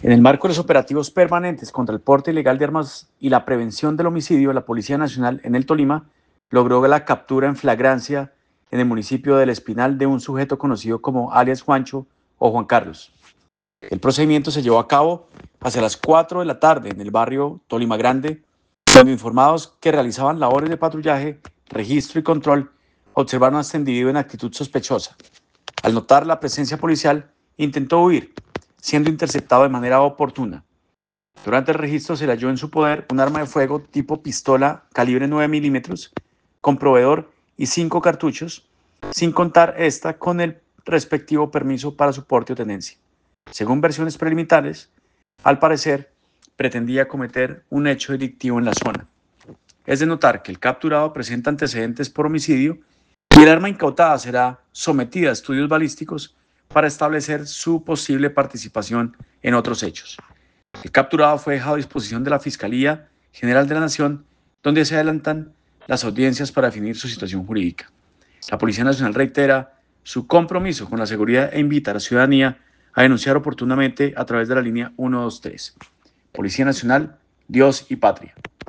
En el marco de los operativos permanentes contra el porte ilegal de armas y la prevención del homicidio, la Policía Nacional en el Tolima logró la captura en flagrancia en el municipio del Espinal de un sujeto conocido como alias Juancho o Juan Carlos. El procedimiento se llevó a cabo hacia las 4 de la tarde en el barrio Tolima Grande, donde informados que realizaban labores de patrullaje, registro y control observaron a este individuo en actitud sospechosa. Al notar la presencia policial, intentó huir, siendo interceptado de manera oportuna. Durante el registro se le halló en su poder un arma de fuego tipo pistola calibre 9 milímetros, con proveedor y 5 cartuchos, sin contar esta con el respectivo permiso para su porte o tenencia. Según versiones preliminares, al parecer, pretendía cometer un hecho delictivo en la zona. Es de notar que el capturado presenta antecedentes por homicidio y el arma incautada será sometida a estudios balísticos para establecer su posible participación en otros hechos. El capturado fue dejado a disposición de la Fiscalía General de la Nación, donde se adelantan las audiencias para definir su situación jurídica. La Policía Nacional reitera su compromiso con la seguridad e invita a la ciudadanía a denunciar oportunamente a través de la línea 123. Policía Nacional, Dios y Patria.